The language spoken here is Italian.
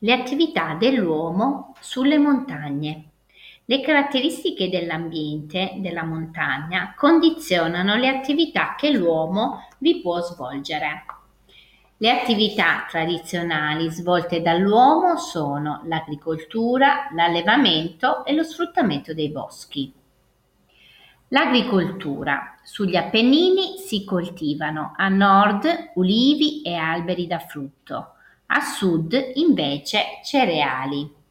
Le attività dell'uomo sulle montagne. Le caratteristiche dell'ambiente della montagna condizionano le attività che l'uomo vi può svolgere. Le attività tradizionali svolte dall'uomo sono l'agricoltura, l'allevamento e lo sfruttamento dei boschi. L'agricoltura. Sugli Appennini si coltivano a nord ulivi e alberi da frutto, a sud invece cereali.